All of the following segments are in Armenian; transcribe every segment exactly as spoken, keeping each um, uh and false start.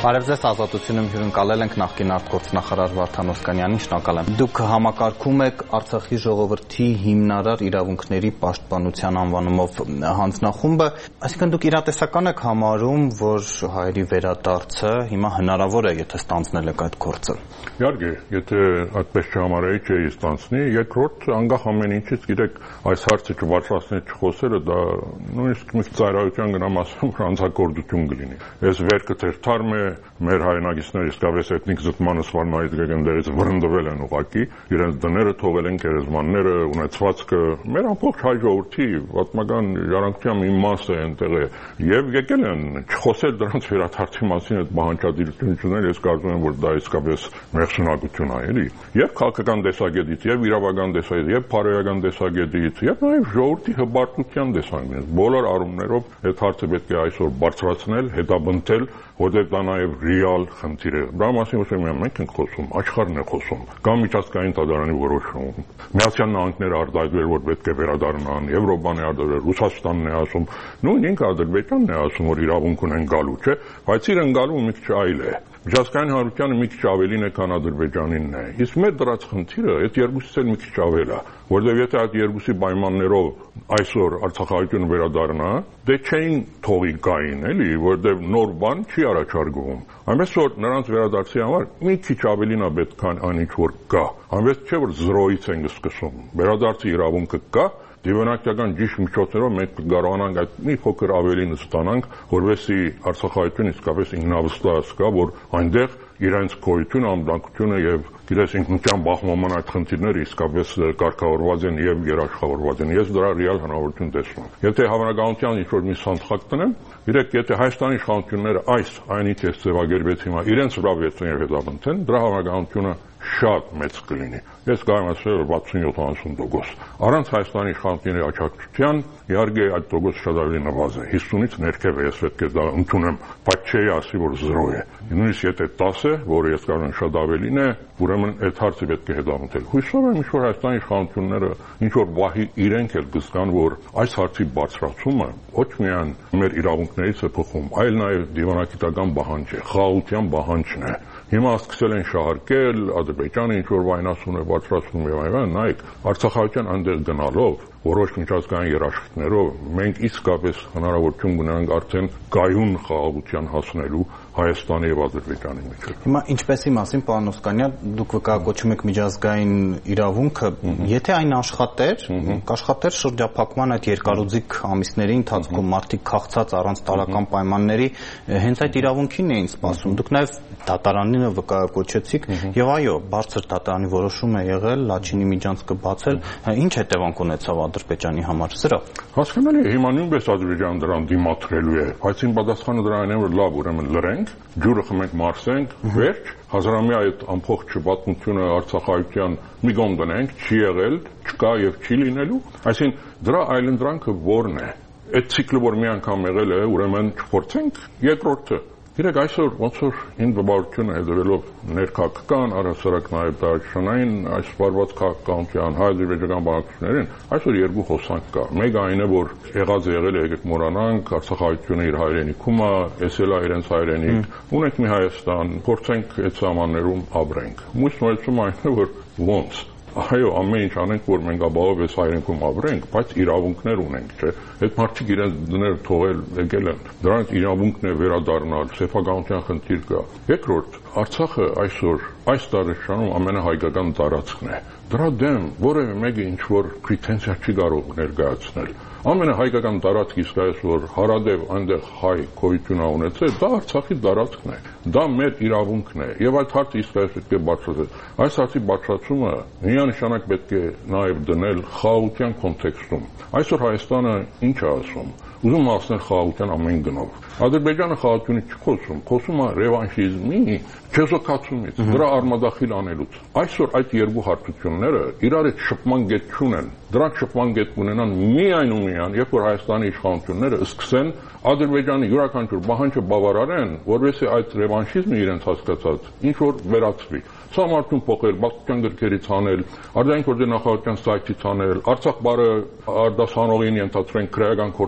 Բարև ձեզ, Ազատությունում հյուրընկալել ենք նախկին արտգործնախարար Վարդան Օսկանյանին, շնորհակալ եմ։ Դուք համակարգում եք Արցախի ժողովրդի հիմնարար իրավունքների պաշտպանության անվանումով հանձնախումբը, այսինքն դուք իրատեսական եք համարում, որ հայերի վերադարձը հիմա հնարավոր է, եթե ստանձնել եք այդ գործը։ Իհարկե, եթե այդպես չհամարեի, չէի ստանձնի, երկրորդ անգախ ամեն ինչից, գիտեք, այս հարցը չբարձրացնել չխոսելը, դա նույնիսկ մի ծայրահեղության գնամ ասում, որ անձակորդություն կլինի։ Այս վերքը թերթարմ է, մեր հայրենագիստները իսկապես էթնիկ զտմանը սպառնալից գեգենդերից վրընդվել են ուղղակի, իրենց դները թողել են, գերեզմանները, ունեցվածքը, մեր ամբողջ հայ ժողովրդի պատմական ժառանգության մի մասը այնտեղ է, եւ եկել են չխոսել դրանց վերադարձի մասին, այդ բանջարդիրություն չունել, ես կարծում եմ, որ դա իսկապես մեղսունակություն է, էլի, եւ քաղաքական տեսակետից, եւ իրավական տեսակետից, եւ բարոյական տեսակետից, եւ նաեւ ժողովրդի հպարտության տեսանկյունից, բոլոր առումներով այդ հարցը պետք է այսօր բարձրացնել, հետապնդել, որտեղ դա նաև ռեալ խնդիր է։ Դա մասին ուսում եմ, մենք ենք խոսում, աշխարհն է խոսում, կամ միջազգային դատարանի որոշում։ Միացյալ Նահանգները արտահայտվել, որ պետք է վերադառնան, Եվրոպան է արտահայտվել, Ռուսաստանն է ասում, նույն ինքը Ադրբեջանն է ասում, որ իրավունք ունեն գալու, չէ՞, բայց իրեն գալու մի քիչ այլ է։ Միջազգային հանրությանը մի քիչ ավելին է, քան Ադրբեջանինն է։ Իսկ մեր դրած խնդիրը այդ երկուսից էլ մի քիչ ավել է, որտեղ եթե այդ երկուսի պայմաններով այսօր Արցախահայությունը վերադառնա, դե չէին թողի գային, էլի, որտեղ նոր բան չի առաջարկվում։ Այնպես որ նրանց վերադարձի համար մի քիչ ավելին է պետք, քան այն ինչ որ կա։ Այնպես չէ որ զրոյից են սկսում։ Վերադարձի իրավունքը կա, դիվանագիտական ճիշտ միջոցներով մենք կարողանանք այդ մի փոքր ավելին ստանանք, որովհետեւ Արցախահայությունը իսկապես ինքնավստահ կա, որ այնտեղ իրենց գոյությունը, ամբողջությունը եւ գիտես ինքնության բախմանման այդ խնդիրները իսկապես կարգավորված են եւ երաշխավորված են։ Ես դրա ռեալ հնարավորություն տեսնում։ Եթե հավանականության ինչ որ մի սանդղակ տնեմ, իրեք եթե Հայաստանի իշխանությունները այս այնից ես ձևակերպեց հիմա իրենց վրա վերցնեն եւ հետապնդեն, դրա հավանականությունը շատ մեծ կլինի։ Ես կարող եմ ասել որ վաթսուն յոթանասուն տոկոս։ Առանց Հայաստանի իշխանությունների աջակցության, իհարկե այդ տոկոսը շատ ավելի նվազ է։ հիսունից ներքև է, ես պետք է դա ընդունեմ, բայց չի ասի որ զրո է։ Նույնիսկ եթե տասը, որը ես կարող եմ շատ ավելին է, ուրեմն այդ հարցը պետք է հետապնդել։ Հույսով եմ, ինչ որ Հայաստանի իշխանությունները ինչ որ վահի իրենք էլ կզգան, որ այս հարցի բարձրացումը ոչ միայն մեր իրավունքներից է փոխում, այլ նաև դիվանագիտական պահանջ է, խաղաղության պահանջն է։ Հիմա սկսել են շահարկել, Ադրբեջանը ինչ որ վայնասուն է բարձրացնում եւ այլն, նայեք, Արցախահայության այնտեղ գնալով որոշ միջազգային երաշխիքներով մենք իսկապես հնարավորություն ունենք արդեն գայուն խաղաղության հասնելու Հայաստանի եւ Ադրբեջանի միջեւ։ Հիմա ինչպեսի մասին, պարոն Օսկանյան, դուք վկայակոչում եք միջազգային իրավունքը, եթե այն աշխատեր, կաշխատեր շրջափակման այդ երկարուձիգ ամիսների ընթացքում մարդիկ քաղցած առանց տարական պայմանների հենց այդ իրավունքին էին սպասում։ Դուք նաեւ դատարանին վկայակոչեցիք եւ այո, բարձր դատարանի որոշում է եղել Լաչինի միջանցքը բացել, ինչ հետևանք ունեցավ Ադրբեջանի համար սրա։ Հասկանալի է, հիմա նույնպես Ադրբեջանը դրան դիմադրելու է, բայց իմ պատասխանը դրան է, որ լավ, ուրեմն լրենք, ջուրը խմենք, մարսենք, վերջ, հազարամյա այդ ամբողջ պատմությունը Արցախահայության մի կողմ դնենք, չի եղել, չկա եւ չի լինելու, այսինքն դրա այլընտրանքը ո՞րն է։ Այդ ցիկլը, որ մի անգամ եղել է, ուրեմն չփորձենք երկրորդը։ Գիտեք, այսօր ոնց որ ինքնաբավությունը հետևելով ներքաղաքական, առհասարակ նաև տարածաշրջանային այս սպառված քաղաքականության հայ-ադրբեջանական բանակցություններին, այսօր երկու խոսանք կա։ Մեկը այն է, որ եղած եղել է, եկեք մոռանանք, Արցախահայությունը իր հայրենիքում է, էսել է իրենց հայրենիք, ունենք մի Հայաստան, փորձենք այդ սահմաններում ապրենք։ Մյուս մոտեցումը այն է, որ ոնց Այո, ամեն ինչ անենք, որ մենք ապահով այս հայրենիքում ապրենք, բայց իրավունքներ ունենք, չէ՞։ Այդ մարդիկ իրենց դները թողել եկել են։ Դրանց իրավունքն է վերադառնալ, սեփականության խնդիր կա։ Երկրորդ, Արցախը այսօր այս տարածաշրջանում ամենահայկական տարածքն է։ Դրա դեմ որևէ մեկը ինչ որ պրետենզիա չի կարող ներկայացնել։ Ամենահայկական տարածքը իսկապես որ հարադեպ այնտեղ հայ գոյություն ա ունեցել, դա Արցախի տարածքն է։ Դա մեր իրավունքն է եւ այդ հարցը իսկապես պետք է բարձրացնել։ Այս հարցի բարձրացումը միանշանակ պետք է նաեւ դնել խաղաղության կոնտեքստում։ Այսօր Հայաստանը ինչ է ասում։ Ուզում հասնել խաղաղության ամեն գնով։ Ադրբեջանը խաղաղությունից չխոսում, խոսում է ռևանշիզմի չեզոքացումից, դրա արմադախիլ անելուց։ Այսօր այդ երկու հարթությունները իրար հետ շփման կետ չունեն։ Դրանք շփման կետ ունենան միայն ու միայն, երբ որ Հայաստանի իշխանությունները սկսեն Ադրբեջանի յուրաքանչյուր պահանջը բավարարեն, որովհետեւ այդ ռևանշիզմը իրենց հասկացած ինչ որ վերացվի։ Սա մարդուն փոխել, բացության գրքերից անել, արտաքին գործերի նախարարության սայթից անել, Արցախ բարը արտասանողին ենթադրեն քրեական կորցառուցել,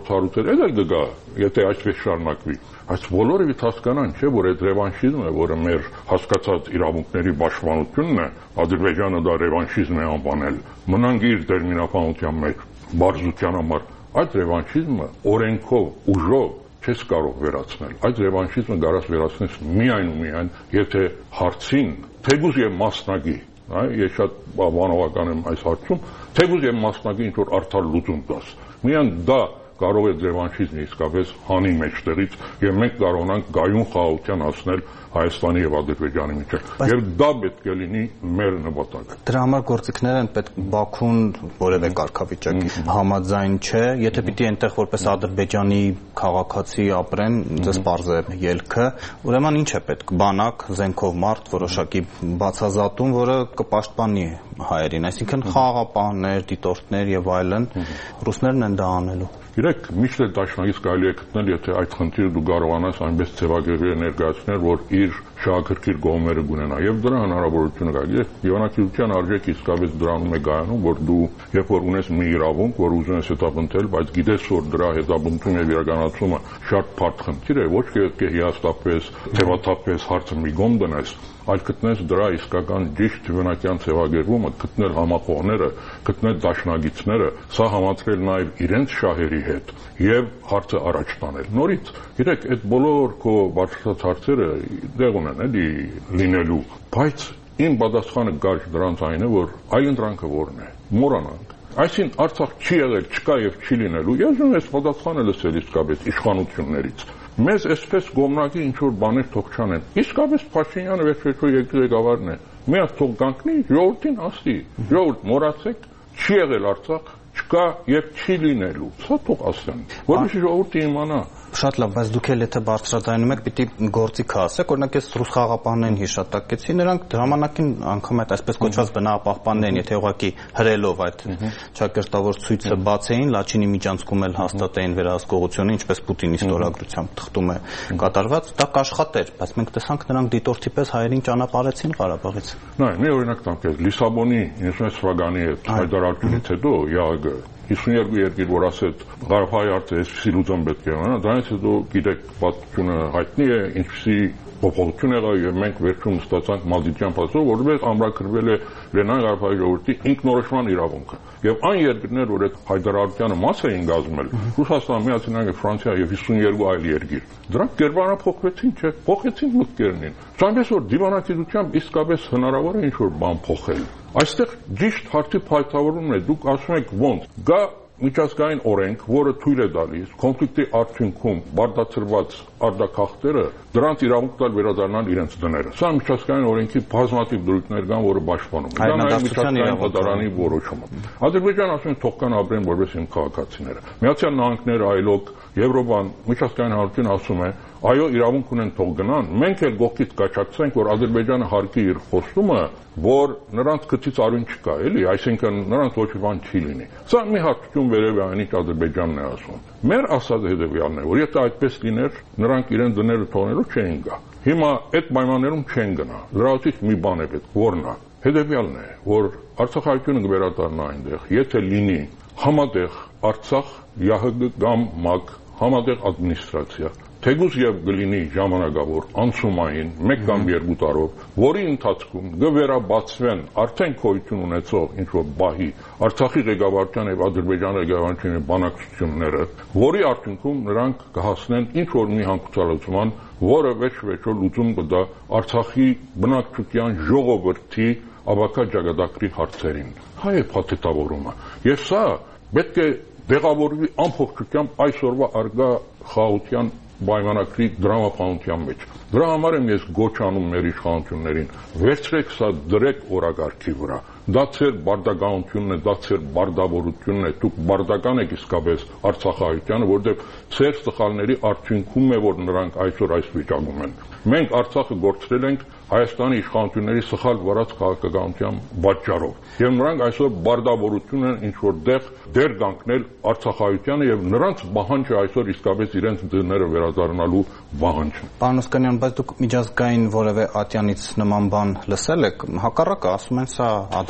բաներ, էլ կգա, եթե այսպես շարունակվի։ Այս բոլորը հասկանան, չէ, որ այդ ռևանշիզմը, որը մեր հասկացած իրավունքների պաշտպանությունն է, Ադրբեջանը դա ռևանշիզմ է անվանել, մնանք իր տերմինապանության մեջ, բարձության համար, այդ ռևանշիզմը օրենքով, ուժով չես կարող վերացնել։ Այդ ռևանշիզմը կարաս վերացնես միայն ու միայն, եթե հարցին, թեկուզ եւ մասնագի, ես շատ բանովական եմ այս հարցում, թեկուզ եւ մասնագի ինչ-որ արդար լուծում տաս։ Միայն դա կարող է ռևանշիզմը իսկապես հանի մեջտեղից եւ մենք կարողանանք գայուն խաղաղության հասնել Հայաստանի եւ Ադրբեջանի միջեւ։ Եվ դա պետք է լինի մեր նպատակը։ Դրա համար գործիքներ են պետք Բաքուն որևէ կարգավիճակի համաձայն չէ, եթե պիտի այնտեղ որպես Ադրբեջանի քաղաքացի ապրեն, դες պարզ է ելքը, ուրեմն ինչ է պետք, բանակ, զենքով մարդ, որոշակի բացազատում, որը կպաշտպանի հայերին, այսինքն խաղաղապահներ, դիտորդներ եւ այլն, ռուսներն են դա անելու։ Իրեք միշտ է դաշնակից կարելի է գտնել, եթե այդ խնդիրը դու կարողանաս այնպես ձևակերպել ներկայացնել, որ իր շահագրգիռ կողմերը կունենա, եւ դրա հնարավորությունը կա։ Երբ դիվանագիտության արժեքը իսկապես դրանում է գայանում, որ դու երբ որ ունես մի իրավունք, որ ուզում ես հետապնդել, բայց գիտես, որ դրա հետապնդումը եւ իրականացումը շատ բարդ խնդիր է, ոչ թե հիասթափես, թևաթափես, հարցը մի գոմ դնես, այլ գտնես դրա իսկական ճիշտ դիվանագիտական ձևակերպումը, գտնել համախոհները, գտնել դաշնագիցները, սա համացրել նաեւ իրենց շահերի հետ եւ հարցը առաջ տանել։ Նորից, իրեք այդ բոլոր քո բարձրացած հարցերը դեղ ունեն էլի լինելու, բայց իմ պատասխանը գարշ դրանց այն է, որ այլընտրանքը որն է։ Մոռանանք։ Այսինքն Արցախ չի եղել, չկա եւ չի լինելու։ Ես ուզում եմ պատասխանը լսել իսկապես իշխանություններից։ Մեզ այսպես գոմնակի ինչ-որ բաներ թող չանեն։ Իսկապես Փաշինյանը վերջերս երկրի ղեկավարն է։ Մի հատ թող կանգնի, ժողովրդին ասի, ժողովուրդ մոռացեք, չի եղել Արցախ, չկա եւ չի լինելու։ Սա թող ասեն, որովհետեւ ժողովուրդը իմանա։ Շատ լավ, բայց դուք էլ եթե բարձրացնում եք, պիտի գործիքը ասեք, օրինակ ես ռուս խաղաղապահներին հիշատակեցի, նրանք ժամանակին անգամ այդ այսպես կոչված բնապահպաններին, եթե ուղղակի հրելով այդ ճակերտավոր ցույցը բացեին, Լաչինի միջանցքում էլ հաստատեին վերահսկողությունը, ինչպես Պուտինի ստորագրությամբ թղթում է կատարված, դա կաշխատեր, բայց մենք տեսանք նրանք դիտորդի պես հայերին ճանապարհեցին Ղարաբաղից։ Նայ, մի օրինակ տամ քեզ, Լիսաբոնի ինժեներ Սվագանի հետ հայտարարությունից հետո ԵԱԳ հիսունյոթ երկիր, որ ասեց Ղարաբաղի հարցը այսպիսի լուծում պետք է ունենա, դրանից հետո գիտեք պատմությունը հայտնի է, ինչպիսի փոփոխություն եղավ եւ մենք վերջում ստացանք Մալդիվյան փաստով, որովհետեւ ամրագրվել է Լեռնային Ղարաբաղի ժողովրդի ինքնորոշման իրավունքը։ Եվ այն երկրներ, որ այդ հայտարարությանը մաս էին կազմել, Ռուսաստան, Միացյալ Նահանգները, Ֆրանսիա եւ հիսունյոթ այլ երկիր, դրանք կերպարանափոխվեցին, չէ, փոխեցին մտքերին։ Այնպես որ դիվանագիտությամբ իսկապես հնարավոր է ինչ-որ բան փոխել։ Այստեղ ճիշտ հարցի փայտավորումն է, դուք ասում եք ոնց, գա միջազգային օրենք, որը թույլ է տալիս կոնֆլիկտի արդյունքում բարդացրված արտաքաղթերը դրանց իրավունք տալ վերադառնալ իրենց տները։ Սա միջազգային օրենքի բազմաթիվ դրույթներ կան, որը պաշտպանում են։ Դա նաև միջազգային կատարանի որոշումը։ Ադրբեջանը ասում է թող կան ապրեն որպես իմ քաղաքացիները։ Միացյալ Նահանգները, այլոք Եվրոպան, միջազգային հանրությունը ասում է, այո, իրավունք ունեն թող գնան, մենք էլ գողքից կաչակցենք, որ Ադրբեջանը հարկի իր խոստումը, որ նրանց քծից արյուն չկա, էլի, այսինքն նրանց ոչ մի բան չի լինի։ Սա մի հատկություն վերև է այն, ինչ Ադրբեջանն է ասում։ Մեր ասածը հետևյալն է, որ եթե այդպես լիներ, նրանք իրեն դները թողնելու չէին գա։ Հիմա այդ պայմաններում չեն գնա։ Դրանից մի բան է պետք, որն է։ Հետևյալն է, որ Արցախայությունը կվերադառնա այնտեղ, եթե լինի համատեղ Արցախ, ԵԱՀԿ կամ ՄԱԿ, համատեղ ադմինիստրացիա, թեկուզ եւ գլինի ժամանակավոր անցումային մեկ կամ երկու տարով, որի ընթացքում կվերաբացվեն արդեն գոյություն ունեցող ինչ-որ բահի Արցախի ղեկավարության եւ Ադրբեջանի ղեկավարության բանակցությունները, որի արդյունքում նրանք կհասնեն ինչ-որ մի հանգուցալուծման, որը վերջ-վերջո լուծում կտա Արցախի բնակչության ժողովրդի ավակա ճակատագրի հարցերին։ Հայ է փաթեթավորումը։ Եվ սա պետք է դեղավորվի ամբողջությամբ այսօրվա արգա խաղաղության պայմանագրի դրամապանության մեջ։ Դրա համար եմ ես գոչ անում մեր իշխանություններին, վերցրեք սա դրեք օրակարգի վրա։ Դա ծեր բարդականությունն է, դա ծեր բարդավորությունն է, դուք բարդական եք իսկապես Արցախահայությանը, որտեղ ծեր սխալների արդյունքում է, որ նրանք այսօր այս վիճակում են։ Մենք Արցախը գործրել ենք Հայաստանի իշխանությունների սխալ վարած քաղաքականության պատճառով։ Եվ նրանք այսօր բարդավորություն են ինչ-որ դեղ դեր կանգնել Արցախահայությանը եւ նրանց պահանջը այսօր իսկապես իրենց դները վերադառնալու պահանջն է։ Պարոն Օսկանյան, բայց դուք միջազգային որևէ ատյանից նման բան լսել եք, հակառակը ասում են սա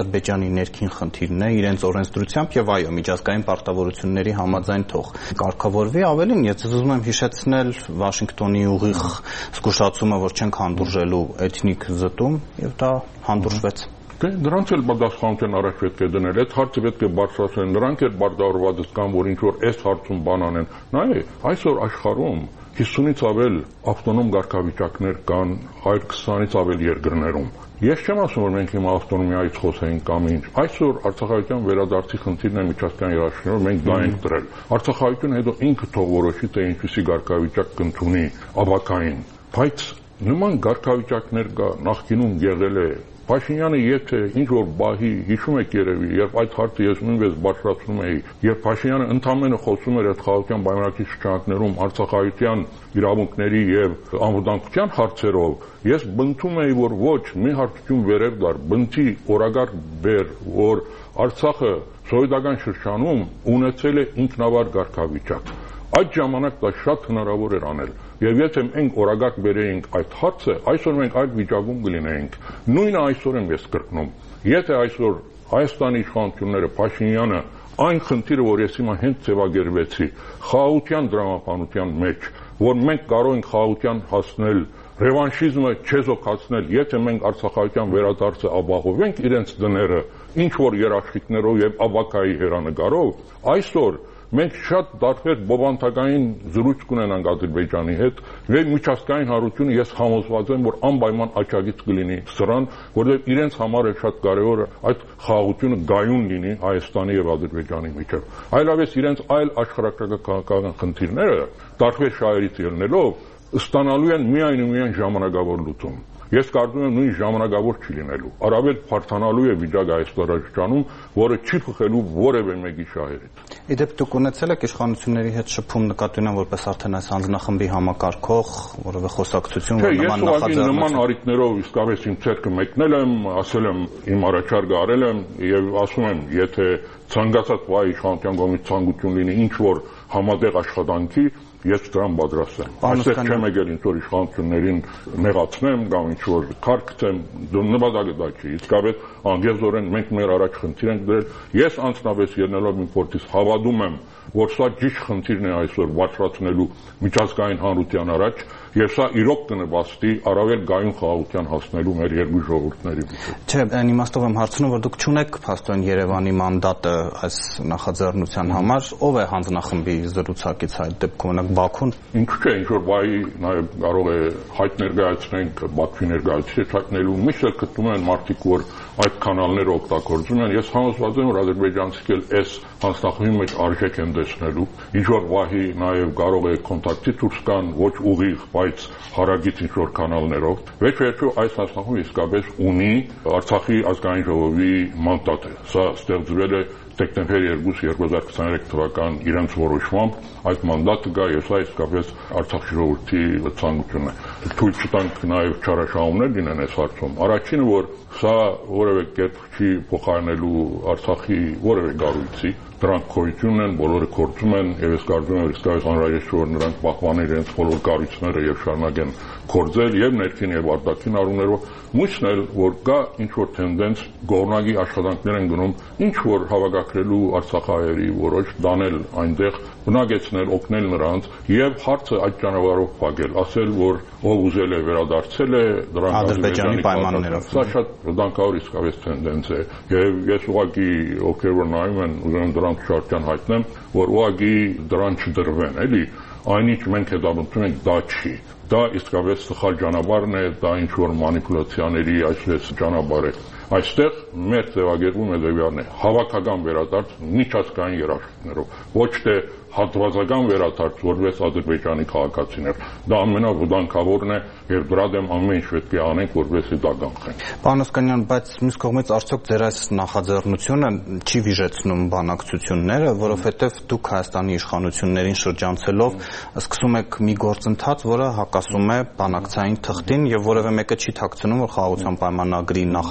Ադրբեջանի ներքին խնդիրն է իրենց օրենսդրությամբ եւ այո միջազգային պարտավորությունների համաձայն թող կարգավորվի ավելին ես ուզում եմ հիշեցնել Վաշինգտոնի ուղիղ զգուշացումը որ չենք հանդուրժելու էթնիկ զտում եւ դա հանդուրժվեց Դե դրանց էլ պատասխանատվություն առաջ պետք է դնել, այդ հարցը պետք է բարձրացնել, նրանք էլ բարձրացված կան, որ ինչ որ այս հարցում բան անեն։ Նայե, այսօր աշխարհում հիսունից ավել ավտոնոմ կարգավիճակներ կան հարյուր քսանից ավել երկրներում։ Ես չեմ ասում, որ մենք հիմա ավտոնոմիայից խոսենք կամ ինչ։ Այսօր Արցախայցյան վերադարձի խնդիրն է միջազգային երաշխիքներով, մենք դա ենք դրել։ Արցախայցյանը հետո ինքը թող որոշի, թե ինչպիսի կարգավիճակ կընդունի ավակային, բայց նման կարգավիճակներ կա, նախկինում եղել է Փաշինյանը եթե ինչ-որ բահի հիշում եք երևի, երբ այդ հարցը ես նույնպես բարձրացնում էի, երբ Փաշինյանը ընդամենը խոսում էր այդ խաղաղության պայմանագրի շրջանակներում արցախայցյան իրավունքների եւ անվտանգության հարցերով, ես բնթում էի, որ ոչ, մի հարցություն վերև դար, բնթի օրագարկ բեր, որ Արցախը սովետական շրջանում ունեցել է ինքնավար կարգավիճակ։ Այդ ժամանակ դա շատ հնարավոր էր անել։ Եվ եթե մենք օրագարկ բերեինք այդ հարցը, այսօր մենք այդ վիճակում կլինեինք։ Նույնը այսօր եմ ես կրկնում։ Եթե այսօր Հայաստանի իշխանությունները Փաշինյանը այն խնդիրը, որ ես հիմա հենց ձևակերպեցի, խաղաղության դրամապանության մեջ, որ մենք կարող ենք խաղաղության հասնել, ռևանշիզմը չեզոքացնել, եթե մենք Արցախայցյան վերադարձը ապահովենք իրենց դները, ինչ որ երաշխիքներով եւ ավակայի հերանեկարով, այսօր մենք շատ տարբեր բովանդակային զրույց կունենանք Ադրբեջանի հետ, եւ միջազգային հանրությունը ես համոզված եմ, որ անպայման աջակից կլինի սրան, որովհետեւ իրենց համար է շատ կարեւոր այդ խաղաղությունը գայուն լինի Հայաստանի եւ Ադրբեջանի միջեւ։ Այլապես իրենց այլ աշխարհակրթական խնդիրները տարբեր շահերից ելնելով ստանալու են միայն ու միայն ժամանակավոր լուծում։ Ես կարծում եմ նույն ժամանակավոր չի լինելու։ Առավել բարթանալու է վիճակը այս տարածաշրջանում, որը չի փոխելու որևէ մեկի շահերից։ Իդեպ դուք ունեցել եք իշխանությունների հետ շփում նկատի ունեմ որպես արդեն այս հանձնախմբի համակարգող որևէ խոսակցություն որ նման նախաձեռնություն։ Ես նման արիտներով իսկապես իմ ցերկը մեկնել եմ, ասել եմ իմ առաջարկը արել եմ եւ ասում եմ, եթե ցանկացած վայ իշխանության կողմից ցանկություն լինի ինչ որ համատեղ աշխատանքի ես դրան պատրաստ եմ։ Այսպես չեմ եկել ինչ որ իշխանություններին նեղացնեմ կամ ինչ որ քարկցեմ, նպատակը դա չի։ Իսկապես անգերզորեն մենք մեր առաջ խնդիր ենք դրել։ Ես անձնապես ելնելով իմ փորձից հավատում եմ, որ սա ճիշտ խնդիրն է այսօր բարձրացնելու միջազգային հանրության առաջ եւ սա իրոք կնպաստի առավել գայուն խաղաղության հասնելու մեր երկու ժողովուրդների միջեւ։ Չէ, այն իմաստով եմ հարցնում, որ դուք չունեք փաստորեն Երևանի մանդատը այս նախաձեռնության համար, ով է հանձնախմբի զրուցակից այդ դեպքում ունեք Բաքուն։ Ինչու՞ չէ, ինչ որ բայ նաեւ կարող է հայտ ներկայացնենք, Բաքվի ներկայացուցիչ հայտնելու, միշտ էլ գտնում են մարդիկ, որ այդ կանալները օգտագործում են։ Ես համոզված եմ, որ ադրբեջանցիք էլ այս հանձնախմբի մեջ արժեք են տեսնելու։ Ինչ որ վահի նաեւ կարող է կոնտակտի դուրս գան, ոչ ուղիղ, բայց հարագից ինչ որ կանալներով։ Վերջերթու այս հանձնախումբը իսկապես ունի Արցախի ազգային ժողովի մանդատը։ Սա ստեղծվել է դեկտեմբեր երկուս երկու հազար քսաներեք թվական իրենց որոշմամբ այդ մանդատը գա եւ սա իսկապես Արցախի ժողովրդի ցանկությունն է։ Թույլ չտանք նաեւ չարաշահումներ լինեն այս հարցում։ Առաջինը որ սա որևէ կերպ չի փոխարինելու Արցախի որևէ կառույցի, դրանք գոյություն են, բոլորը գործում են եւ ես կարծում եմ իսկապես անհրաժեշտ է որ նրանք պահպանեն իրենց բոլոր կառույցները եւ շարունակեն գործել եւ ներքին եւ արտաքին առումներով։ Մույսն էլ որ կա ինչ որ տենդենս գոհնագի աշխատանքներ են գնում ինչ որ հավաքագրելու արցախահայերի որոշ դանել այնտեղ բնակեցնել, օգնել նրանց եւ հարցը այդ ճանապարհով փակել, ասել որ ով ուզել է վերադարձել է դրանք Ադրբեջանի պայմաններով։ Սա շատ վտանգավոր իսկապես տենդենս է եւ ես ուղղակի ովքեր որ նայում են ուզում դրանք շարքյան հայտնեմ, որ ուղղակի դրան չդրվեն, էլի այնինչ մենք հետապնդում ենք դա չի։ Դա իսկապես սխալ ճանապարհն է, դա ինչ որ մանիպուլյացիաների այսպես ճանապարհ է։ Այստեղ մեր ձևակերպում է դեպիարն է հավաքական վերադարձ միջազգային երաշխիքներով, ոչ թե հատվածական վերադարձ որպես Ադրբեջանի քաղաքացիներ։ Դա ամենավտանգավորն է եւ դրա դեմ ամեն ինչ պետք է անենք, որպեսզի դա կանխենք։ Պարոն Օսկանյան, բայց մյուս կողմից արդյոք ձեր այս նախաձեռնությունը չի վիժեցնում բանակցությունները, որովհետեւ դուք Հայաստանի իշխանություններին շրջանցելով սկսում եք մի գործընթաց, որը հակասում է բանակցային թղթին եւ որևէ մեկը չի ཐակցնում, որ խաղաղության պայմանագրի նախագծում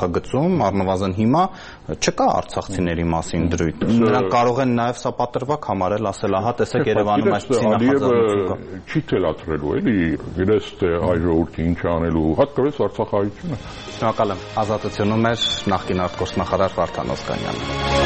Հայաստանում առնվազն հիմա չկա արցախցիների մասին դրույթ։ Նրանք կարող են նաև սա պատրվակ համարել, ասել, ահա տեսեք Երևանում այսպիսի նախաձեռնություն կա։ Չի թելադրելու էլի, իրես թե այ ժողովրդի ինչ անելու, հատկապես Արցախահայությունը։ Շնորհակալ եմ։ Ազատությունում էր նախկին արտգործնախարար Վարդան Օզկանյանը։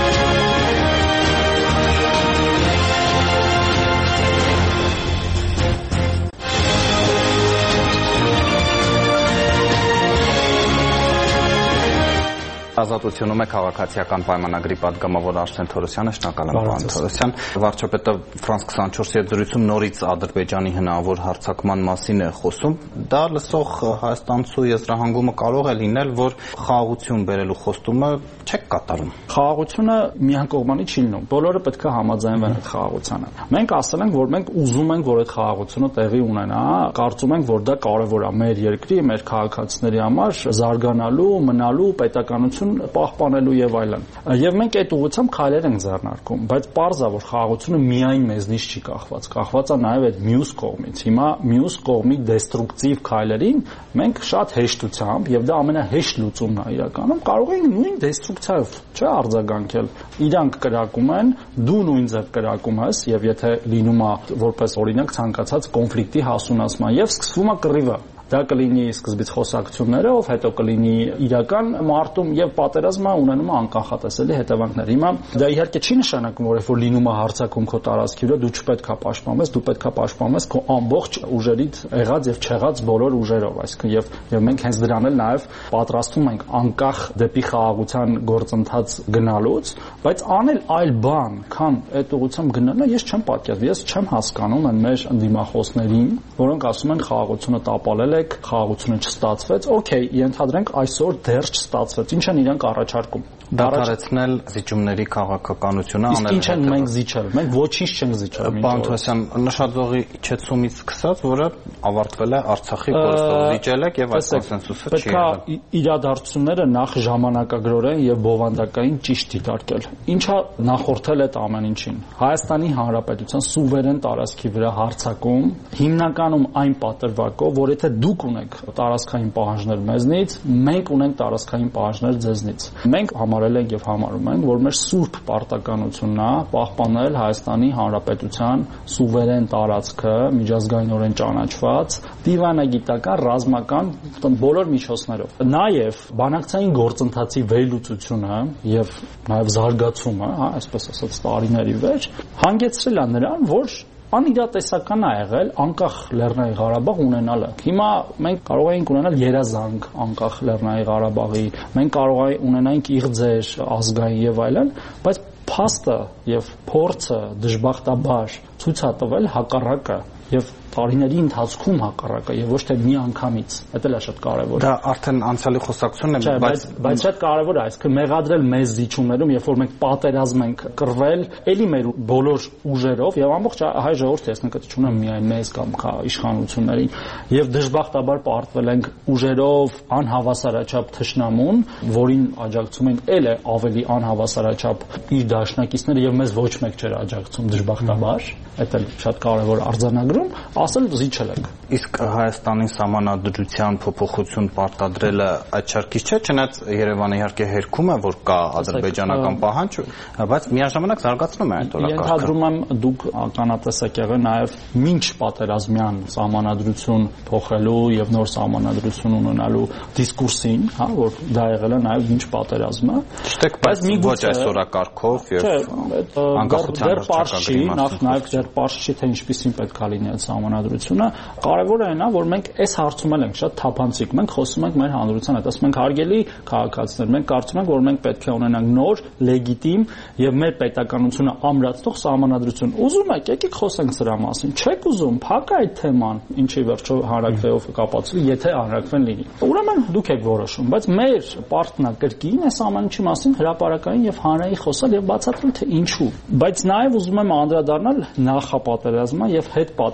Ազատությունում է քաղաքացիական պայմանագրի պատգամավոր Արսեն Թորոսյանը, շնորհակալ եմ պարոն Թորոսյան։ Վարչապետը ֆրանս քսանչորսի հետ զրույցում նորից Ադրբեջանի հնարավոր հարձակման մասին է խոսում։ Դա լսող հայաստանցու եզրահանգումը կարող է լինել, որ խաղաղություն բերելու խոստումը չեք կատարում։ Խաղաղությունը միակողմանի չի լինում։ Բոլորը պետք է համաձայնվեն այդ խաղաղությանը։ Մենք ասել ենք, որ մենք ուզում ենք, որ այդ խաղաղությունը տեղի ունենա, կարծում ենք, որ դա կարևոր է մեր երկրի, մեր քաղաքացիների համար զարգանալու, մնալու, պետականություն պահպանելու եւ այլն։ Եվ մենք այդ ուղղությամբ քայլեր ենք ձեռնարկում, բայց պարզ է, որ խաղաղությունը միայն մեզնից չի կախված, կախված է նաեւ այդ մյուս կողմից։ Հիմա մյուս կողմի դեստրուկտիվ քայլերին մենք շատ հեշտությամբ, եւ դա ամենահեշտ լուծումն է իրականում, կարող ենք նույն դեստրուկցիայով չէ արձագանքել։ Իրանք կրակում են, դու նույն ձև կրակում ես, եւ եթե լինում է որպես օրինակ ցանկացած կոնֆլիկտի հասունացման եւ սկսվում է կռիվը։ Դա կլինի սկզբից խոսակցություններով, հետո կլինի իրական մարտում եւ պատերազմը ունենում է անկանխատեսելի հետևանքներ։ Հիմա դա իհարկե չի նշանակում, որ երբ որ լինում է հարձակում քո տարածքի վրա, դու չպետք է պաշտպանես, դու պետք է պաշտպանես քո ամբողջ ուժերից եղած եւ չեղած բոլոր ուժերով, այսինքն եւ եւ մենք հենց դրան էլ նաեւ պատրաստվում ենք անկախ դեպի խաղաղության գործընթաց գնալուց, բայց անել այլ բան, քան այդ ուղղությամբ գնալը ես չեմ պատկերացնում։ Ես չեմ հասկանում այն մեր ընդդիմախոսներին, որոնք ասում են խաղաղությունը տապալել խաղաղությունը չստացվեց, օքեյ, ենթադրենք այսօր դեռ չստացվեց, ինչ են իրանք առաջարկում։ Դադարեցնել զիջումների քաղաքականությունը, անել։ Իսկ ինչ են մենք զիջել։ Մենք ոչինչ չենք զիջել։ Պարոն Թորոսյան, նշաձողի իջեցումից սկսած, որը ավարտվել է Արցախի կորստով, զիջել եք եւ այս կոնսենսուսը չի եղել։ Պետք է իրադարձությունները նախ ժամանակագրորեն եւ բովանդակային ճիշտ դիտարկել։ Ինչա նախորդել այդ ամեն ինչին։ Հայաստանի Հանրապետության սուվերեն տարածքի վրա հարձակում հիմնականում այն պատրվակով, որ եթե դուք ունեք տարածքային պահանջներ մեզնից, մենք ունենք տարածքային պահանջներ ձեզնից։ Մենք համարել ենք եւ համարում ենք, որ մեր սուրբ պարտականությունն է պահպանել Հայաստանի Հանրապետության սուվերեն տարածքը, միջազգայինորեն ճանաչված, դիվանագիտական, ռազմական բոլոր միջոցներով։ Նաեւ բանակցային գործընթացի վերլուծությունը եւ նաեւ զարգացումը, հա, այսպես ասած, տարիների վեր հանգեցրել է նրան, որ անիրատեսական է եղել անկախ Լեռնային Ղարաբաղ ունենալը։ Հիմա մենք կարող ենք ունենալ երազանք անկախ Լեռնային Ղարաբաղի, մենք կարող ենք ունենանք իղձեր ազգային եւ այլն, բայց փաստը եւ փորձը դժբախտաբար ցույց է տվել հակառակը եւ տարիների ընթացքում հակառակը եւ ոչ թե մի անգամից։ Դա էլ է շատ կարեւոր։ Դա արդեն անցյալի խոսակցությունն է, բայց բայց շատ կարեւոր է, այսինքն մեղադրել մեզ զիջումներում, երբ որ մենք պատերազմ ենք կռվել, ելի մեր բոլոր ուժերով եւ ամբողջ հայ ժողովուրդը, ես նկատի չունեմ միայն մեզ կամ իշխանություններին, եւ դժբախտաբար պարտվել ենք ուժերով անհավասարաչափ թշնամուն, որին աջակցում ենք էլ է ավելի անհավասարաչափ իր դաշնակիցները եւ մեզ ոչ մեկ չէր աջակցում դժբախտաբար։ Դա էլ շատ կարեւոր արձանագրում, ասել զիջել ենք։ Իսկ Հայաստանի սահմանադրության փոփոխություն պարտադրելը այդ շարքից չէ, չնայած Երևանը իհարկե հերքում է, որ կա ադրբեջանական պահանջ, բայց միաժամանակ զարգացնում է այդ օրակարգը։ Ենթադրում եմ դուք ականատեսակ եղել նաև մինչ պատերազմյան սահմանադրություն փոխելու եւ նոր սահմանադրություն ունենալու դիսկուրսին, հա, որ դա եղել է նաև մինչ պատերազմը։ Չտեք, բայց ոչ այս օրակարգով եւ անկախության հռչակագրի մասով նաև դեռ պարզ չի, թե ինչպիսին պետք է լինի այդ սահմանադրությունը։ Կարևորը այն է, որ մենք այս հարցում ենք շատ թափանցիկ, մենք խոսում ենք մեր հանրության հետ, ասում ենք հարգելի քաղաքացիներ, մենք կարծում ենք, որ մենք պետք է ունենանք նոր, լեգիտիմ եւ մեր պետականությունը ամրացնող սահմանադրություն։ Ուզում եք, եկեք խոսենք սրա մասին։ Չեք ուզում, փակ այդ թեման, ինչի վերջո հանրակրվեով կապացվի, եթե հանրակրվեն լինի։ Ուրեմն դուք եք որոշում, բայց մեր պարտնակրկին այս ամեն ինչի մասին հրապարակային եւ հանրային խոսալ եւ բացատրել թե ինչու։ Բայց նաեւ ուզում եմ անդրադառնալ նախապատերազմը եւ հետպատերազմյան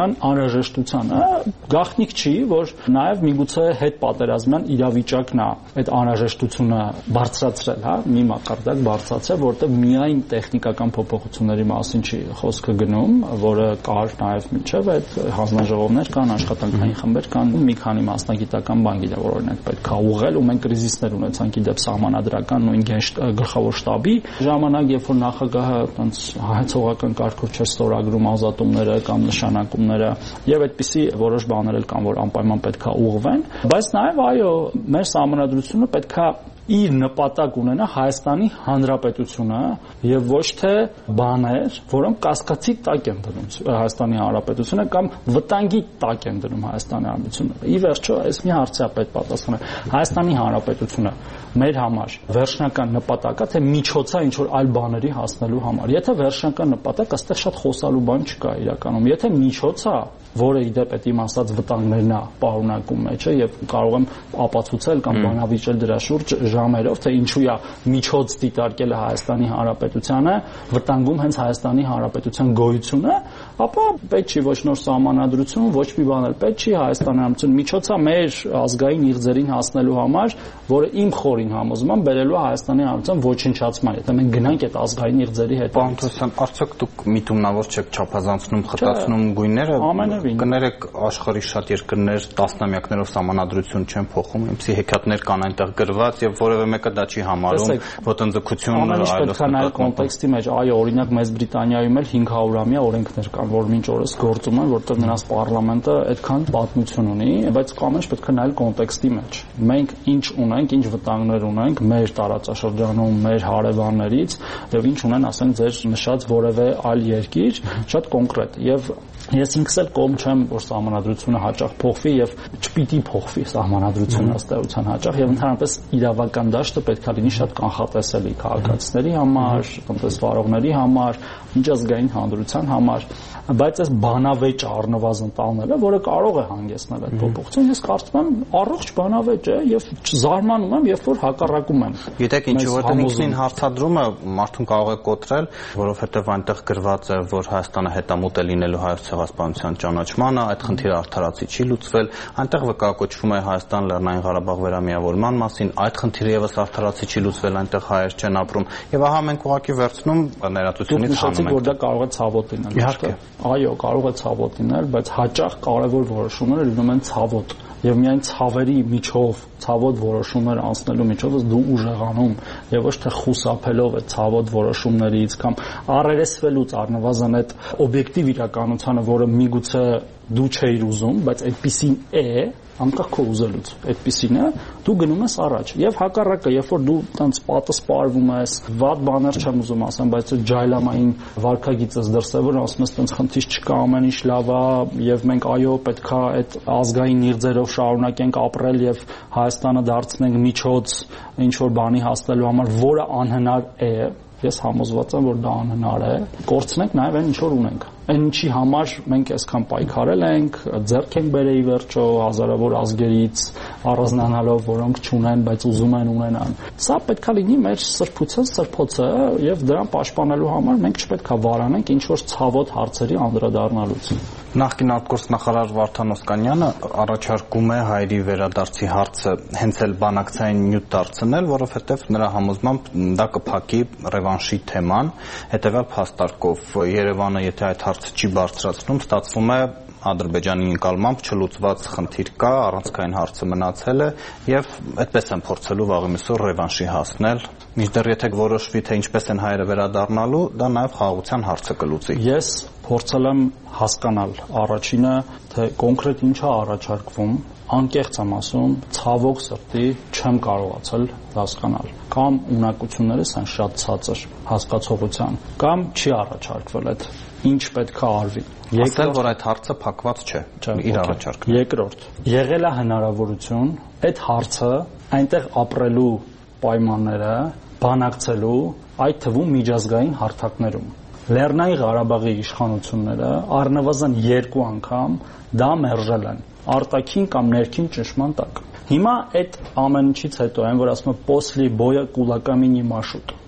հասկանան անհրաժեշտությանը, գաղտնիք չի, որ նաև միգուցե հետ պատերազմյան իրավիճակն է այդ անհրաժեշտությունը բարձրացրել, հա, մի մակարդակ բարձրացրել, որտեղ միայն տեխնիկական փոփոխությունների մասին չի խոսքը գնում, որը կար նաև միջև այդ հանձնաժողովներ կան, աշխատանքային խմբեր կան, մի քանի մասնագիտական բան գիտե, որ օրինակ պետք է ուղղել ու մենք կրիզիսներ ունեցանք իդեպ սահմանադրական նույն գլխավոր շտաբի ժամանակ, երբ որ նախագահը այնց հայցողական կարգով չէր ստորագրում ազատումները կամ նշանակումները եւ այդպիսի որոշ բաներ էլ կան, որ անպայման պետք է ուղղվեն, բայց նաեւ այո, մեր սահմանադրությունը պետք է իր նպատակ ունենա Հայաստանի Հանրապետությունը եւ ոչ թե բաներ, որոնք կասկածի տակ են դնում Հայաստանի Հանրապետությունը կամ վտանգի տակ են դնում Հայաստանի Հանրապետությունը։ Ի վերջո, այս մի հարցի է պետք պատասխանել։ Հայաստանի Հանրապետությունը մեր համար վերջնական նպատակա թե միջոցա ինչ որ այլ բաների հասնելու համար։ Եթե վերջնական նպատակ, այստեղ շատ խոսալու բան չկա իրականում։ Եթե միջոցա, որը իդեպ այդ իմ ասած վտանգներն է պարունակում մեջը եւ կարող եմ ապացուցել կամ բանավիճել դրա շուրջ ժամերով, թե ինչու է միջոց դիտարկել Հայաստանի Հանրապետությանը, վտանգում հենց Հայաստանի Հանրապետության գոյությունը, ապա պետք չի ոչ նոր սահմանադրություն, ոչ մի բան էլ պետք չի Հայաստանի Հանրապետության միջոցա մեր ազգային իղձերին հասնելու համար, որը իմ խորին համոզմամբ բերելու է Հայաստանի Հանրապետության ոչնչացման, եթե մենք գնանք այդ ազգային իղձերի հետ։ Պարոն Թոսյան, արդյոք դուք միտումնավոր չեք չափազանցնում, խտացնում գույները, կներեք աշխարհի շատ երկրներ տասնամյակներով սահմանադրություն չեն փոխում, այնպիսի հեքիաթներ կան այնտեղ գրված եւ որևէ մեկը դա չի համարում ոտնձգություն այլոց կոնտեքստի մեջ, այո, օրինակ Մեծ Բրիտանիայում էլ հինգ հարյուրամյա օրենքներ կան, որ մինչ օրս գործում են, որտեղ նրանց պարլամենտը այդքան պատմություն ունի, բայց կամենջ պետք է նայել կոնտեքստի մեջ։ Մենք ինչ ունենք, ինչ վտանգներ ունենք մեր տարածաշրջանում, մեր հարևաններից եւ ինչ ունեն, ասենք, ձեր նշած որևէ այլ երկիր, շատ կոնկրետ եւ ես ինքս էլ կողմ չեմ, որ սահմանադրությունը հաճախ փոխվի եւ չպիտի փոխվի սահմանադրությունը ըստեյության հաճախ եւ ընդհանրապես իրավական դաշտը պետք է լինի շատ կանխատեսելի քաղաքացիների համար, տնտեսվարողների համար, միջազգային հանրության համար, բայց այս բանավեճ առնվազն տանելը, որը կարող է հանգեցնել այդ փոփոխություն, ես կարծում եմ առողջ բանավեճ է եւ զարմանում եմ, երբ որ հակառակում եմ։ Գիտեք ինչու, որտեղ ինքնին հարցադրումը մարդուն կարող է կոտրել, որովհետեւ այնտեղ գրված է, որ Հայաստանը հետամուտ է լինելու հայոց ցեղասպանության ճանաչմանը, այդ խնդիրը արդարացի չի լուծվել, այնտեղ վկայակոչվում է Հայաստան Լեռնային Ղարաբաղ վերամիավորման մասին, այդ խնդիրը եւս արդարացի չի լուծվել, այնտեղ հայեր չեն ապրում, եւ ահա մենք ուղղակի վերցնում ներածությունից հանում ենք։ Որ դա կարող է ցավոտ լինել։ Իհարկե։ Այո, կարող է ցավոտ լինել, բայց հաճախ կարևոր որոշումները լինում են ցավոտ։ Եվ միայն ցավերի միջով, ցավոտ որոշումներ անցնելու միջով դու ուժեղանում եւ ոչ թե խուսափելով այդ ցավոտ որոշումներից կամ առերեսվելուց առնվազն այդ օբյեկտիվ իրականությանը, որը միգուցե դու չէիր ուզում, բայց այդպեսին է, անկախ քո ուզելուց, այդպեսին է, դու գնում ես առաջ։ Եվ հակառակը, երբ որ դու տենց պատը սպարվում ես, վատ բաներ չեմ ուզում ասեմ, բայց ջայլամային վարքագիծս դրսևոր ասում ես տենց խնդիր չկա, ամեն ինչ լավ է, եւ մենք այո, պետքա այդ ազգային իղձերով շարունակենք ապրել եւ Հայաստանը դարձնենք միջոց ինչ որ բանի հասնելու համար, որը անհնար է։ Ես համոզված եմ, որ դա անհնար է։ Կորցնենք նաև այն ինչ որ ունենք։ Այն ինչի համար մենք այսքան պայքարել ենք, ձեռք ենք բերել ի վերջո հազարավոր ազգերից առանձնանալով, որոնք չունեն, բայց ուզում են ունենան։ Սա պետք է լինի մեր սրբության սրբոցը եւ դրան պաշտպանելու համար մենք չպետք է վարանենք ինչ որ ցավոտ հարցերի անդրադառնալուց։ Նախկին արտգործնախարար Վարդան Օսկանյանը առաջարկում է հայերի վերադարձի հարցը հենց էլ բանակցային նյութ դարձնել, որովհետև նրա համոզմամբ դա կփակի ռևանշի թեման, հետևյալ փաստարկով Երևանը եթե այդ հարցը չի բարձրացնում, ստացվում է Ադրբեջանի ընկալմամբ չլուծված խնդիր կա, առանցքային հարցը մնացել է եւ այդպես են փորձելու վաղ միսօր ռևանշի հասնել։ Մինչդեռ եթե որոշվի թե ինչպես են հայերը վերադառնալու, դա նաեւ խաղաղության հարցը կլուծի։ Ես փորձել եմ հասկանալ առաջինը, թե կոնկրետ ինչ է առաջարկվում, անկեղծ եմ ասում, ցավոք սրտի չեմ կարողացել հասկանալ։ Կամ ունակություններս են շատ ցածր հասկացողության, կամ չի առաջարկվել այդ ինչ պետք է արվի։ Ասել, որ այդ հարցը փակված չէ, իր առաջարկը։ Երկրորդ, եղել է հնարավորություն այդ հարցը այնտեղ ապրելու պայմանները բանակցելու, այդ թվում միջազգային հարթակներում։ Լեռնային Ղարաբաղի իշխանությունները առնվազն երկու անգամ դա մերժել են արտաքին կամ ներքին ճնշման տակ։ Հիմա այդ ամեն ինչից հետո այն որ ասում է «После боя кулаками не машут»,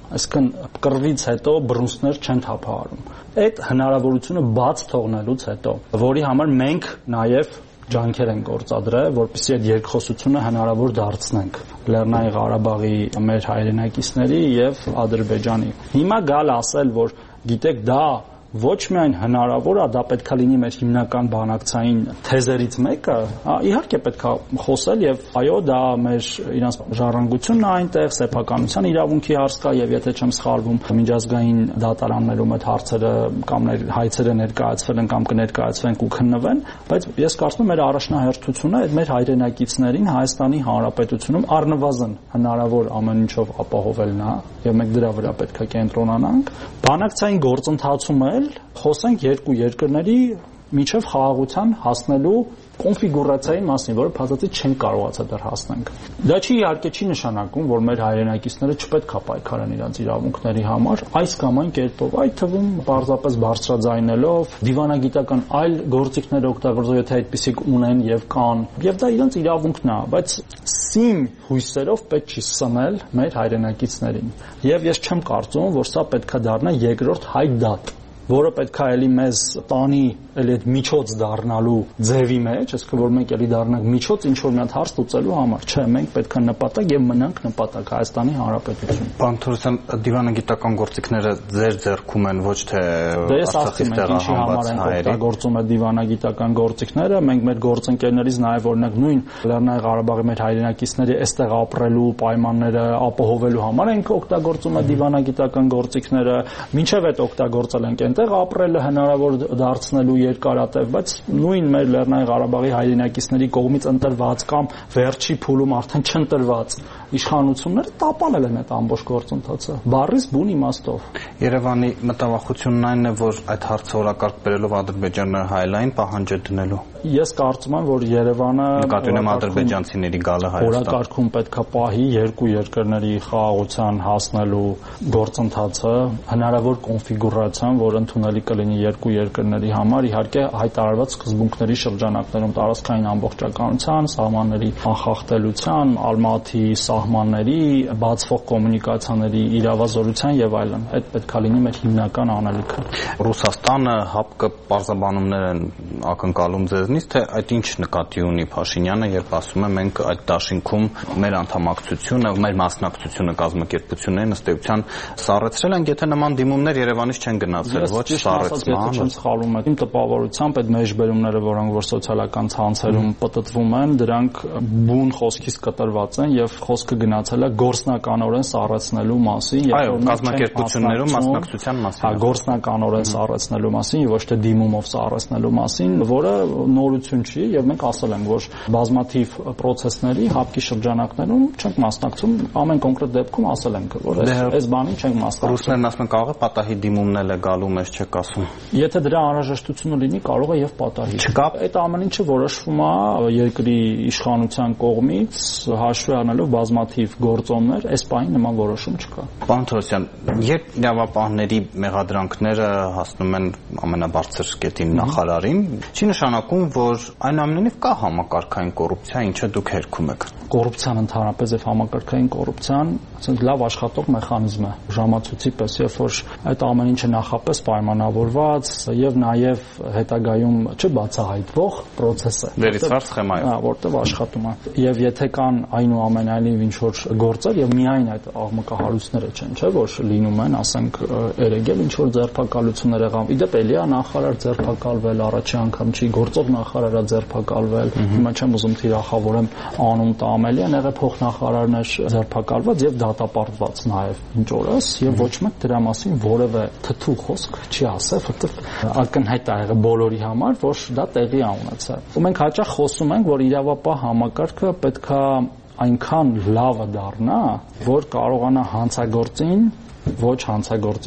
այսինքն կռվից հետո բռունցքներ չեն թափահարում։ Այդ հնարավորությունը բաց թողնելուց հետո, որի համար մենք նաև ջանքեր են գործադրել, որպեսզի այդ երկխոսությունը հնարավոր դարձնենք Լեռնային Ղարաբաղի մեր հայրենակիցների եւ Ադրբեջանի։ Հիմա գալ ասել, որ գիտեք, դա ոչ միայն հնարավոր է, դա պետքա լինի մեր հիմնական բանակցային թեզերից մեկը, իհարկե պետքա խոսել եւ այո, դա մեր իրանց ժառանգությունն է այնտեղ, սեփականության իրավունքի հարց կա եւ եթե չեմ սխալվում, միջազգային դատարաններում այդ հարցերը կամ հայցերը ներկայացվել են կամ կներկայացվեն ու քննվեն, բայց ես կարծում եմ մեր առաջնահերթությունը այդ մեր հայրենակիցներին Հայաստանի Հանրապետությունում առնվազն հնարավոր ամեն ինչով ապահովելն է եւ մենք դրա վրա պետքա կենտրոնանանք։ Բանակցային գործընթացում էլ խոսենք երկու երկրների միջև խաղաղության հասնելու կոնֆիգուրացիայի մասին, որը փաստացի չեն կարողացել դեռ հասնենք։ Դա չի իհարկե չի նշանակում, որ մեր հայրենակիցները չպետք է պայքարեն իրենց իրավունքների համար, այս կամ այն կերպով, այդ թվում պարզապես բարձրաձայնելով, դիվանագիտական այլ գործիքներ օգտագործելով, եթե այդպիսիք ունեն եւ կան, եւ դա իրենց իրավունքն է, բայց սիմ հույսերով պետք չի սնել մեր հայրենակիցներին։ Եվ ես չեմ կարծում, որ սա պետք է դառնա երկրորդ հայ դատ, որը պետք է էլի մեզ տանի էլի այդ միջոց դառնալու ձևի մեջ, այսինքն որ մենք էլի դառնանք միջոց ինչ որ մի հատ հարց լուծելու համար, չէ, մենք պետք է նպատակ եւ մնանք նպատակ Հայաստանի Հանրապետություն։ Պարոն Թորոսյան, դիվանագիտական գործիքները ձեր ձեռքում են, ոչ թե Արցախից տեղահանված հայերի։ Գործում է դիվանագիտական գործիքները, մենք մեր գործընկերներից նաեւ օրինակ նույն Լեռնային Ղարաբաղի մեր հայրենակիցների այստեղ ապրելու պայմանները ապահովելու համար ենք օգտագործում է դիվանագիտական գործիքները, մինչեւ այդ օգտագործել ենք այնտեղ ապրելը հնարավոր դարձնելու երկարատև, բայց նույն մեր Լեռնային Ղարաբաղի հայրենակիցների կողմից ընտրված կամ վերջի փուլում արդեն չընտրված իշխանությունները տապալել են այդ ամբողջ գործընթացը բառից բուն իմաստով։ Երևանի մտավախությունն այն է, որ այդ հարցը օրակարգ բերելով Ադրբեջանը հայելային պահանջ է դնելու։ Ես կարծում եմ, որ Երևանը նկատի ունեմ ադրբեջանցիների գալը Հայաստան։ Օրակարգում պետքա պահի երկու երկրների խաղաղության հասնելու գործընթացը, հնարավոր կոնֆիգուրացիան, որ ընդունելի կլինի երկու երկրների համար, իհարկե հայտարարված սկզբունքների շրջանակներում տարածքային ամբողջականության, սահմանների անխախտելիության, Ալմատի սահմանների, բացվող կոմունիկացիաների իրավազորության եւ այլն։ Այդ պետքա լինի մեր հիմնական անելիքը։ Ռուսաստանը հապկը պարզաբանումներ են ակնկալում ձեզնից, թե այդ ինչ նկատի ունի Փաշինյանը, երբ ասում է մենք այդ դաշինքում մեր անդամակցությունը, մեր մասնակցությունը կազմակերպություններին ըստ էության սառեցրել ենք, եթե նման դիմումներ Երևանից չեն գնացել, ոչ սառեցման։ Ես սխալվում եմ, իմ տպավորությամբ այդ մեջբերումները, որոնք որ սոցիալական ցանցերում պտտվում են, դրանք բուն խոսքից կտրված են եւ խոսքը գնացել է գործնականորեն սառեցնելու մասին, եւ կազմակերպություններում մասնակցության մասին։ Հա, գործնականորեն սառեցնելու մասին, ոչ թե դիմումով սառեցնելու մասին, որը նորություն չի եւ մենք ասել ենք, որ բազմաթիվ process-ների հապկի շրջանակներում չենք մասնակցում, ամեն կոնկրետ դեպքում ասել ենք, որ այս բանին չենք մասնակցում։ Ռուսներն ասում են կարող է պատահի դիմումն էլ է գալու, մեզ չեք ասում։ Եթե դրա անհրաժեշտությունը լինի, կարող է եւ պատահի։ Չկա։ Այդ ամեն ինչը որոշվում է երկրի իշխանության կողմից, հաշվի առնելով բազմաթիվ գործոններ, այս պահին նման որոշում չկա։ Պարոն Թորոսյան, երբ իրավապահների մեղադրանքները հասնում են ամենաբարձր կետին նախարարին, չի նշանակում, որ այն ամենինով կա համակարգային կոռուպցիա, ինչը դուք հերքում եք։ Կոռուպցիան ընդհանրապես եւ համակարգային կոռուպցիան ասենք լավ աշխատող մեխանիզմ է, ժամացույցի պես, երբ որ այդ ամեն ինչը նախապես պայմանավորված եւ նաեւ հետագայում չբացահայտվող process է։ Վերցված սխեմայով։ Հա, որտեղ աշխատում է։ Եվ եթե կան այնուամենայնիվ ինչ որ գործեր եւ միայն այդ աղմկահարույցները չեն, չէ՞ որ լինում են, ասենք երեգել ինչ որ ձերբակալություններ եղան։ Իդեպ էլիա նախարար ձերբակալվել, առաջի անգամ չի գործող նախարարա ձերբակալվել։ Հիմա չեմ ուզում թիրախավորեմ անուն տամ, էլիա եղե փոխնախարարներ ձերբակալված եւ դատապարտված նաեւ ինչ օրս եւ ոչ մեկ դրա մասին որևէ թթու խոսք չի ասել, որտեղ ակնհայտ է եղել բոլորի համար, որ դա տեղի է ունեցել։ Ու մենք հաճախ խոսում ենք, որ իրավապահ համակարգը պետքա այնքան լավը դառնա, որ կարողանա հանցագործին ոչ հանցագործից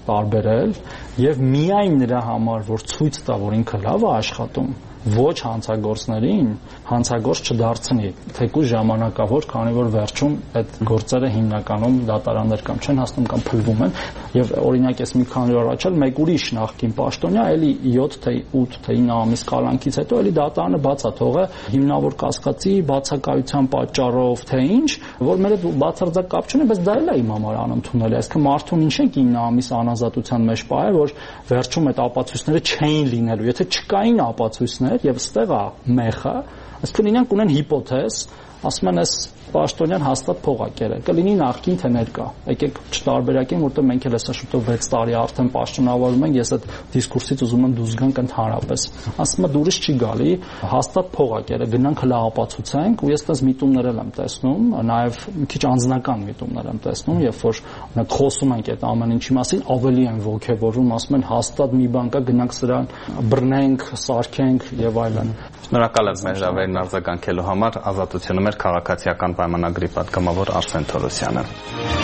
տարբերել եւ միայն նրա համար, որ ցույց տա, որ ինքը լավ է աշխատում, ոչ հանցագործներին հանցագործ չդարձնի, թեկուզ ժամանակավոր, քանի որ վերջում այդ գործերը հիմնականում դատարաններ կամ չեն հասնում կամ փլվում են եւ օրինակ ես մի քանի օր առաջ մեկ ուրիշ նախկին պաշտոնյա էլի յոթ թե ութ թե ինը ամիս կալանքից հետո էլի դատարանը բաց է թողը հիմնավոր կասկածի բացակայության պատճառով թե ինչ, որ մեր հետ բացարձակ կապ չունի, բայց դա էլ է իմ համար անընդունելի, այսինքն մարդուն ինչ են ինը ամիս անազատության մեջ պահել, որ վերջում այդ ապացույցները չէին լինելու, եթե չկային ապացույցներ եւ ստեղ է մեխը, այսինքն իրենք ունեն հիպոթեզ, ասում են այս պաշտոնյան հաստատ փող է կերել, կլինի նախկին թե ներկա, եկեք չտարբերակենք, որտեղ մենք էլ հեսա շուտով վեց տարի արդեն պաշտոնավորում ենք, ես այդ դիսկուրսից ուզում եմ դուրս գանք ընդհանրապես, ասում եմ դուրս չի գալի, հաստատ փող է կերել, գնանք հլա ապացուցենք, ու ես այդպես միտումներ եմ տեսնում, նաև մի քիչ անձնական միտումներ եմ տեսնում, երբ որ օրինակ խոսում ենք այդ ամեն ինչի մասին, ավելի են ոգևորում, ասում են հաստատ մի բան կա, գնանք սրան բռնենք, սարքենք եւ այլն։ Շնորհակալ եմ մեր հրավերն արձագանքելու համար, ազատությունը մեր քաղաքացիական պայմանագրի պատգամավոր Արսեն Թորոսյանը։